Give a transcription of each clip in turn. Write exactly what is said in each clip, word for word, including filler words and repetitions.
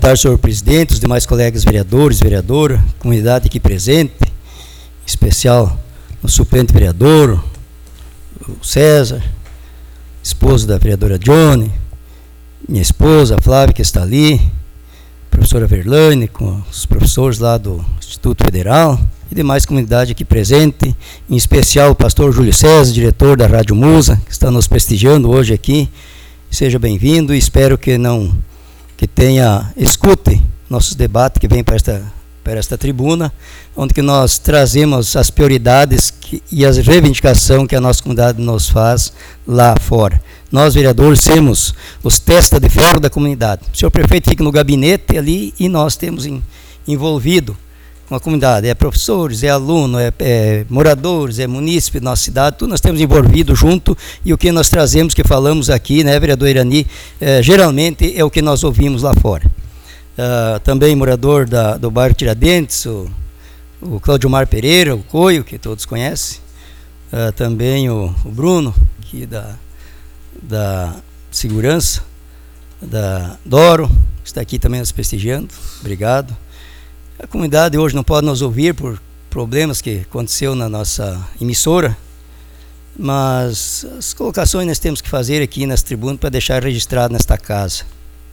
Boa tarde, senhor presidente, os demais colegas vereadores, vereadora, comunidade aqui presente, em especial o suplente vereador, o César, esposo da vereadora Johnny, minha esposa, a Flávia, que está ali, a professora Verlaine, com os professores lá do Instituto Federal, e demais comunidade aqui presente, em especial o pastor Júlio César, diretor da Rádio Musa, que está nos prestigiando hoje aqui. Seja bem-vindo e espero que não que tenha, escute nossos debates que vêm para esta, para esta tribuna, onde que nós trazemos as prioridades que, e as reivindicações que a nossa comunidade nos faz lá fora. Nós, vereadores, somos os testa de ferro da comunidade. O senhor prefeito fica no gabinete ali e nós temos em, envolvido com a comunidade. É professores, é aluno, é, é moradores, é munícipe da nossa cidade, tudo nós temos envolvido junto, e o que nós trazemos, que falamos aqui, né, vereador Irani, é, geralmente é o que nós ouvimos lá fora. Uh, também morador da, do bairro Tiradentes, o, o Claudio Mar Pereira, o Coio, que todos conhecem, uh, também o, o Bruno, aqui da, da Segurança, da Doro, está aqui também nos prestigiando, obrigado. A comunidade hoje não pode nos ouvir por problemas que aconteceu na nossa emissora, mas as colocações nós temos que fazer aqui nas tribunas para deixar registrado nesta casa.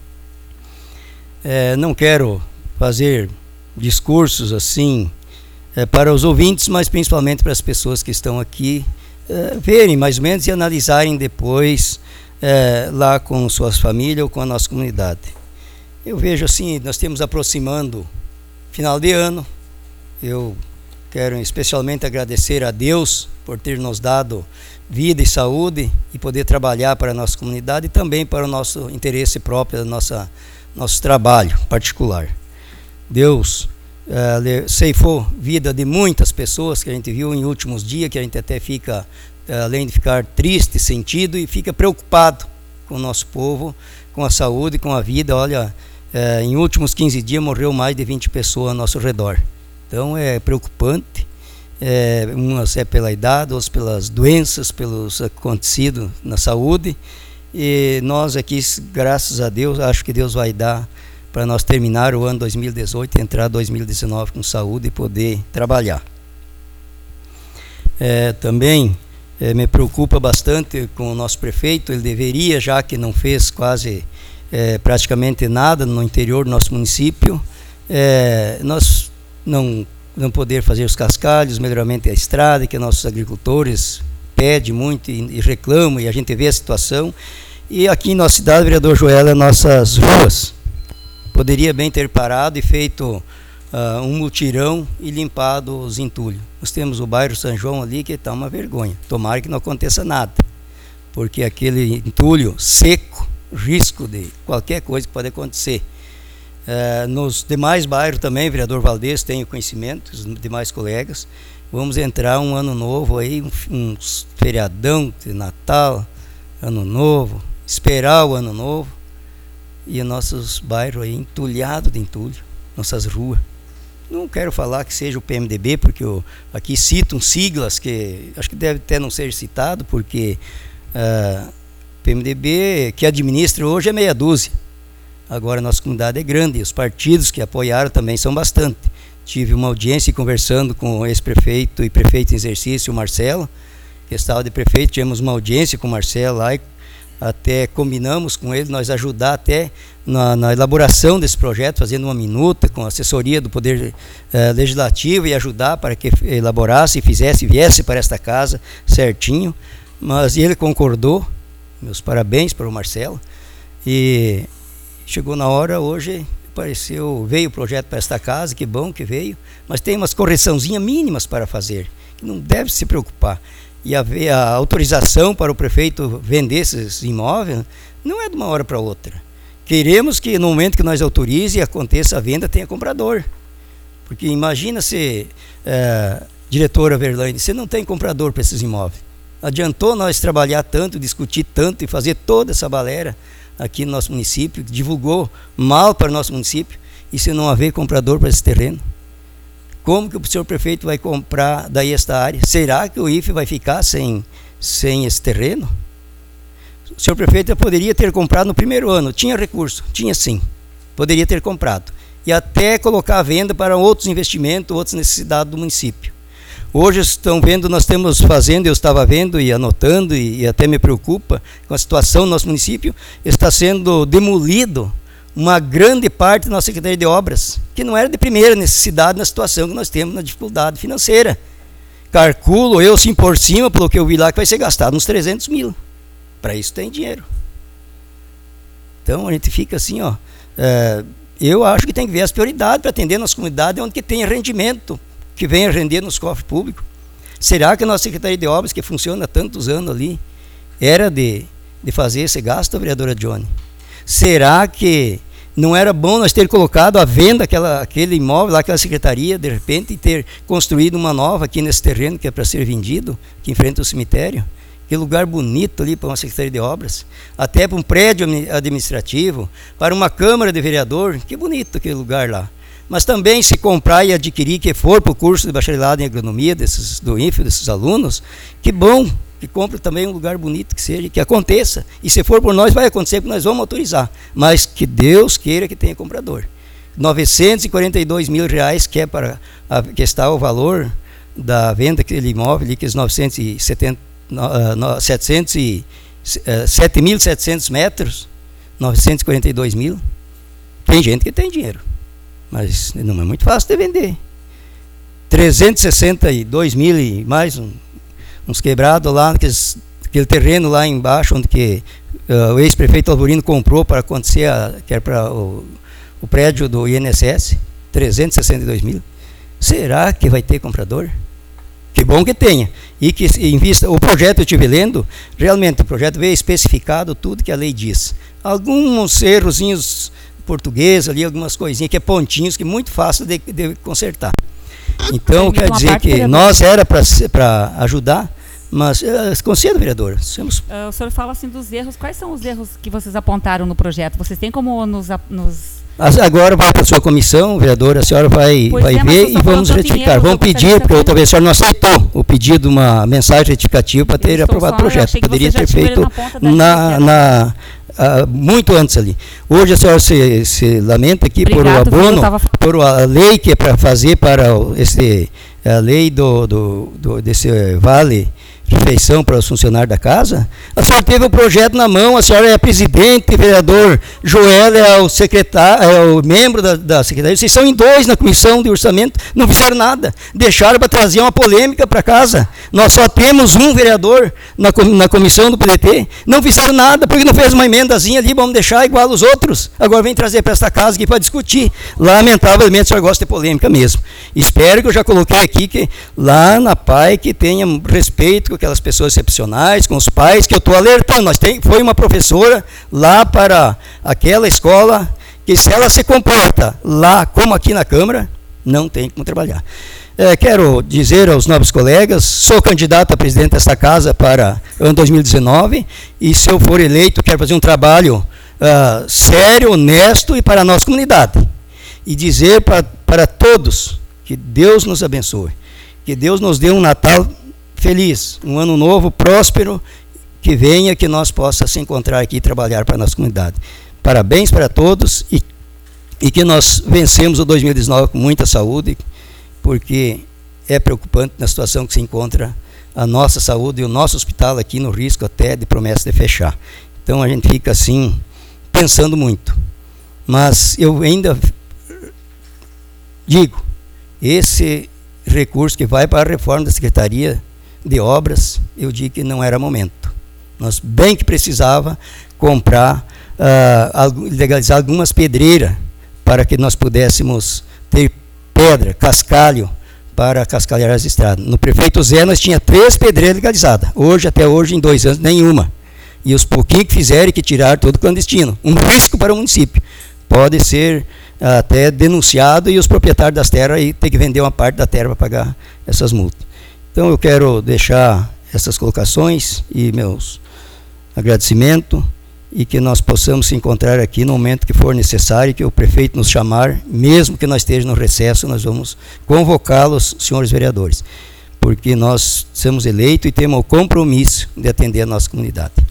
É, não quero fazer discursos assim é, para os ouvintes, mas principalmente para as pessoas que estão aqui é, verem mais ou menos e analisarem depois é, lá com suas famílias ou com a nossa comunidade. Eu vejo assim, nós temos aproximando final de ano. Eu quero especialmente agradecer a Deus por ter nos dado vida e saúde e poder trabalhar para a nossa comunidade e também para o nosso interesse próprio, nossa, nosso trabalho particular. Deus eh, ceifou vida de muitas pessoas que a gente viu em últimos dias, que a gente até fica, eh, além de ficar triste, sentido, e fica preocupado com o nosso povo, com a saúde, com a vida. Olha, É, em últimos quinze dias morreu mais de vinte pessoas ao nosso redor. Então é preocupante, é, umas é pela idade, outras pelas doenças, pelos acontecidos na saúde, e nós aqui, graças a Deus, acho que Deus vai dar para nós terminar o ano dois mil e dezoito e entrar dois mil e dezenove com saúde e poder trabalhar. É, também é, me preocupa bastante com o nosso prefeito. Ele deveria, já que não fez quase É, praticamente nada no interior do nosso município, é, nós não, não poder fazer os cascalhos, melhoramento da estrada, que nossos agricultores pedem muito e, e reclamam, e a gente vê a situação. E aqui em nossa cidade, vereador Joel, nossas ruas, poderia bem ter parado e feito uh, um mutirão e limpado os entulhos. Nós temos o bairro São João ali, que está uma vergonha. Tomara que não aconteça nada, porque aquele entulho seco, risco de qualquer coisa que pode acontecer. É, nos demais bairros também, vereador Valdez tem o conhecimento, os demais colegas, vamos entrar um ano novo aí, um, um feriadão de Natal, ano novo, esperar o ano novo, e nossos bairros aí entulhados de entulho, nossas ruas. Não quero falar que seja o P M D B, porque eu, aqui citam siglas que acho que deve até não ser citado, porque uh, P M D B que administra hoje é meia dúzia. Agora a nossa comunidade é grande, e os partidos que apoiaram também são bastante. Tive uma audiência conversando com o ex-prefeito e prefeito em exercício, o Marcelo, que estava de prefeito. Tivemos uma audiência com o Marcelo lá e até combinamos com ele, nós ajudar até na, na elaboração desse projeto, fazendo uma minuta com a assessoria do Poder eh, Legislativo, e ajudar para que elaborasse, fizesse, viesse para esta casa certinho. Mas ele concordou. Meus parabéns para o Marcelo. E chegou na hora, hoje apareceu, veio o projeto para esta casa, que bom que veio, mas tem umas correçãozinhas mínimas para fazer, que não deve se preocupar. E haver a autorização para o prefeito vender esses imóveis não é de uma hora para outra. Queremos que no momento que nós autorize e aconteça a venda, tenha comprador. Porque imagina se, é, diretora Verlaine, você não tem comprador para esses imóveis. Adiantou nós trabalhar tanto, discutir tanto e fazer toda essa balera aqui no nosso município, divulgou mal para o nosso município, e se não haver comprador para esse terreno? Como que o senhor prefeito vai comprar daí esta área? Será que o I F E vai ficar sem, sem esse terreno? O senhor prefeito poderia ter comprado no primeiro ano, tinha recurso, tinha sim. poderia ter comprado, e até colocar à venda para outros investimentos, outras necessidades do município. Hoje estão vendo, nós estamos fazendo, eu estava vendo e anotando, e, e até me preocupa com a situação do nosso município, está sendo demolido uma grande parte da nossa Secretaria de Obras, que não era de primeira necessidade na situação que nós temos na dificuldade financeira. Calculo eu, sim, por cima, pelo que eu vi lá, que vai ser gastado uns trezentos mil. Para isso tem dinheiro. Então a gente fica assim, ó, é, eu acho que tem que ver as prioridades para atender nas comunidades onde que tenha rendimento, que venha render nos cofres públicos. Será que a nossa Secretaria de Obras, que funciona há tantos anos ali, era de, de fazer esse gasto, vereadora Johnny? Será que não era bom nós ter colocado à venda aquela, aquele imóvel lá, aquela secretaria, de repente, e ter construído uma nova aqui nesse terreno que é para ser vendido, que enfrenta o cemitério? Que lugar bonito ali para uma Secretaria de Obras, até para um prédio administrativo, para uma Câmara de Vereador, que bonito aquele lugar lá. Mas também se comprar e adquirir, que for para o curso de bacharelado em agronomia desses, do I N F E, desses alunos, que bom, que compre também um lugar bonito que seja, que aconteça. E se for por nós, vai acontecer, porque nós vamos autorizar. Mas que Deus queira que tenha comprador. novecentos e quarenta e dois mil reais, que é para a, que está o valor da venda daquele imóvel, ali, que é novecentos e setenta, uh, setecentos e, uh, sete mil e setecentos metros, novecentos e quarenta e dois mil. Tem gente que tem dinheiro, mas não é muito fácil de vender. trezentos e sessenta e dois mil e mais um, uns quebrados lá, aqueles, aquele terreno lá embaixo, onde que, uh, o ex-prefeito Alvorino comprou para acontecer, a, que era para o, o prédio do I N S S, trezentos e sessenta e dois mil. Será que vai ter comprador? Que bom que tenha. E que invista. O projeto eu estive lendo, realmente o projeto veio especificado tudo que a lei diz. Alguns errozinhos portugueses ali, algumas coisinhas que é pontinhos, que é muito fácil de, de consertar. Então, quer dizer que nós era para ajudar, mas, uh, concedo, vereador. Somos... Uh, o senhor fala assim dos erros, quais são os erros que vocês apontaram no projeto? Vocês têm como nos... nos... Agora vai para a sua comissão, vereadora, a senhora vai, vai é, ver e vamos retificar. Vamos pedir, porque talvez a senhora não aceitou o pedido de uma mensagem retificativa para ter aprovado o projeto. Poderia ter feito na... na Uh, muito antes ali. Hoje a senhora se, se lamenta aqui Obrigado, por o abono, tava... por a lei que é para fazer para o, esse, a lei do, do, do, desse vale refeição para os funcionários da casa. A senhora teve o projeto na mão, a senhora é presidente, vereador Joel é o secretário, é o membro da, da secretaria. Vocês são em dois na comissão de orçamento, não fizeram nada, deixaram para trazer uma polêmica para casa. Nós só temos um vereador na, na comissão do P D T, não fizeram nada, porque não fez uma emendazinha ali, vamos deixar igual os outros. Agora vem trazer para esta casa aqui para discutir. Lamentavelmente, a senhora gosta de polêmica mesmo. Espero que eu já coloquei aqui que lá na P A I que tenha respeito com aquelas pessoas excepcionais, com os pais, que eu estou alertando. Nós tem, foi uma professora lá para aquela escola, que se ela se comporta lá como aqui na Câmara, não tem como trabalhar. É, quero dizer aos novos colegas, sou candidato a presidente desta casa para ano dois mil e dezenove, e se eu for eleito, quero fazer um trabalho uh, sério, honesto e para a nossa comunidade. E dizer para, para todos que Deus nos abençoe, que Deus nos dê um Natal feliz, um ano novo, próspero, que venha, que nós possamos se encontrar aqui e trabalhar para a nossa comunidade. Parabéns para todos e, e que nós vencemos o dois mil e dezenove com muita saúde, porque é preocupante na situação que se encontra a nossa saúde e o nosso hospital aqui no risco até de promessa de fechar. Então a gente fica assim, pensando muito. Mas eu ainda digo, esse recurso que vai para a reforma da Secretaria de Obras, eu digo que não era momento. Nós bem que precisava comprar, uh, legalizar algumas pedreiras para que nós pudéssemos ter pedra, cascalho, para cascalhar as estradas. No prefeito Zé nós tinha três pedreiras legalizadas. Hoje, até hoje, em dois anos, nenhuma. E os pouquinhos que fizeram e que tiraram todo clandestino. Um risco para o município. Pode ser uh, até denunciado e os proprietários das terras aí ter que vender uma parte da terra para pagar essas multas. Então eu quero deixar essas colocações e meus agradecimentos e que nós possamos se encontrar aqui no momento que for necessário, que o prefeito nos chamar, mesmo que nós estejamos no recesso, nós vamos convocá-los, senhores vereadores, porque nós somos eleitos e temos o compromisso de atender a nossa comunidade.